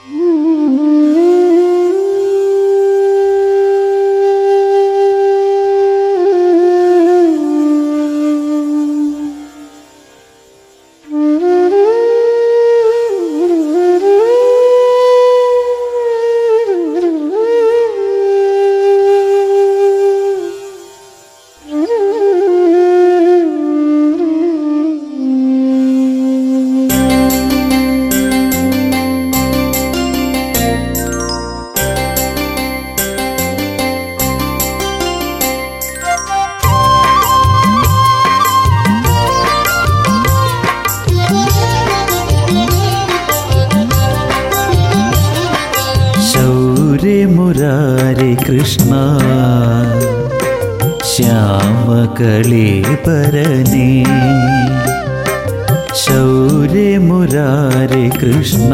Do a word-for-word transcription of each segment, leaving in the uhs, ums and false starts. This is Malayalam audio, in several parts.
മുരാരി കൃഷ്ണ ശ്യാമകളീപരനേ ശൗര്യ മുരാരി കൃഷ്ണ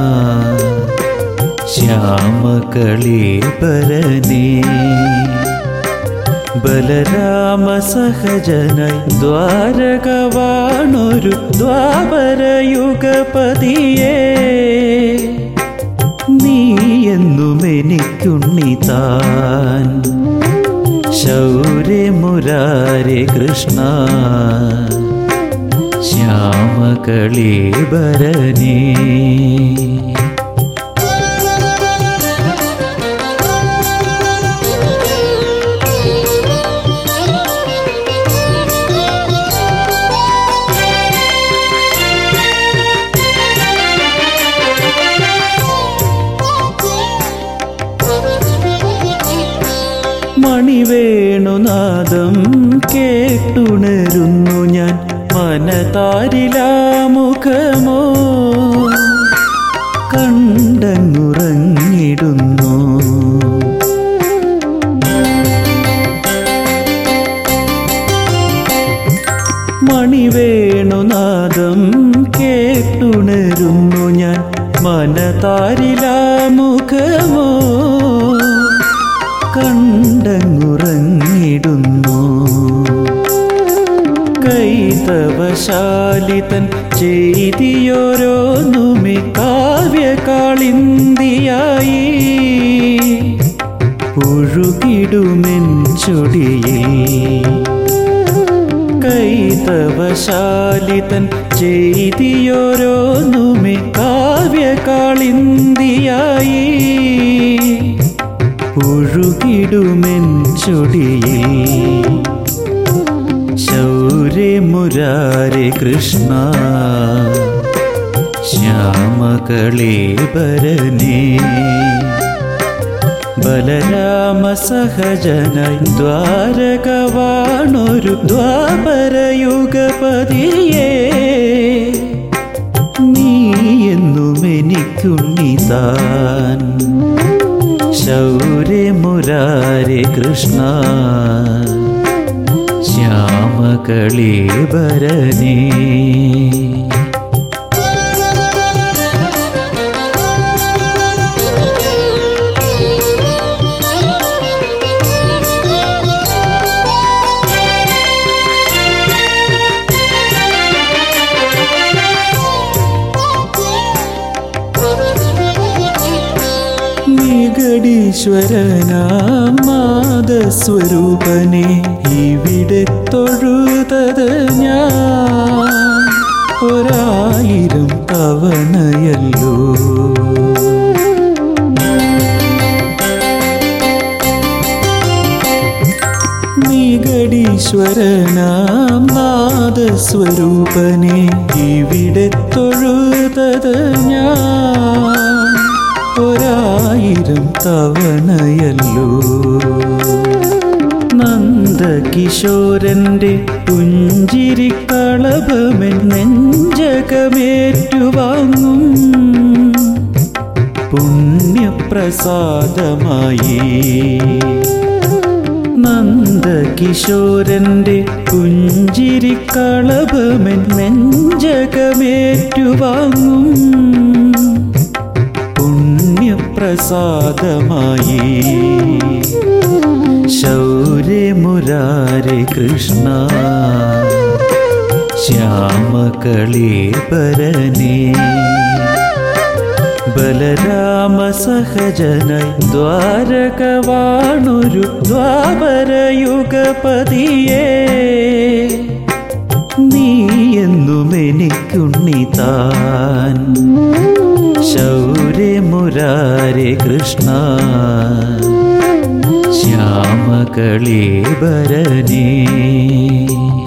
ശ്യാമകളീപരനേ ബലരാമ സഹജനായി ദ്വാരകവാണൊരു ദ്വാപരയുഗപതിയേ നീ എന്നുമെനിക്കുണ്ണിതാൻ ശൗര്യ മുരാരി കൃഷ്ണ ശ്യാമകളീപരനേ മണിവേണുനാദം കേട്ടുണരുന്നു ഞാൻ മനതാരിലാമുഖമോ കണ്ടങ്ങുറങ്ങിടുന്നു മണിവേണുനാദം കേട്ടുണരുന്നു ഞാൻ മനതാരിലാമുഖമോ കണ്ടങ്ങുറങ്ങിടുന്നു കൈതവശാലിതൻ ചെയ്തിയോരോന്നുമേ കാവ്യകാളിന്തിയായി ഒഴുകിടുമെൻ ചൊടിയിൽ കൈതവശാലിതൻ ചെയ്തിയോരോന്നുമേ കാവ്യകാളിന്തിയായി ഒഴുകിടുമെൻ ചൊടിയിൽ ശൗര്യ മുരാരി കൃഷ്ണ ശ്യാമകളീപരനേ ബലരാമ സഹജനായി ദ്വാരകവാണൊരു ദ്വാപരയുഗപതിയേ നീ എന്നുമെനിക്കുണ്ണിതാൻ ശൗര്യ മുരാരി കൃഷ്ണ ശ്യാമകളീപരനേ നിഗടീശ്വരനാം നാദസ്വരൂപനെ ഇവിടെ തൊഴുതത് ഞാൻ ഒരായിരം തവണയല്ലോ നിഗടീശ്വരനാം നാദസ്വരൂപനെ ഇവിടെ തൊഴുതത് ഞാൻ ഒരായിരം തവണയല്ലോ നന്ദകിശോരന്റെ പുഞ്ചിരിക്കളഭമെൻ നെഞ്ചകമേറ്റുവാങ്ങും പുണ്യപ്രസാദമായി നന്ദകിശോരന്റെ പുഞ്ചിരിക്കളഭമെൻ നെഞ്ചകമേറ്റുവാങ്ങും പുണ്യപ്രസാദമായി ശൗര്യ മുരാരി കൃഷ്ണ ശ്യാമകളീപരനേ ബലരാമ സഹജനായി ദ്വാരകവാണൊരു ദ്വാപരയുഗപതിയേ, നീ എന്നും എനിക്കുണ്ണിതാൻ. ശൗരേ മുരാരേ കൃഷ്ണ ശ്യാമകളീബരനേ.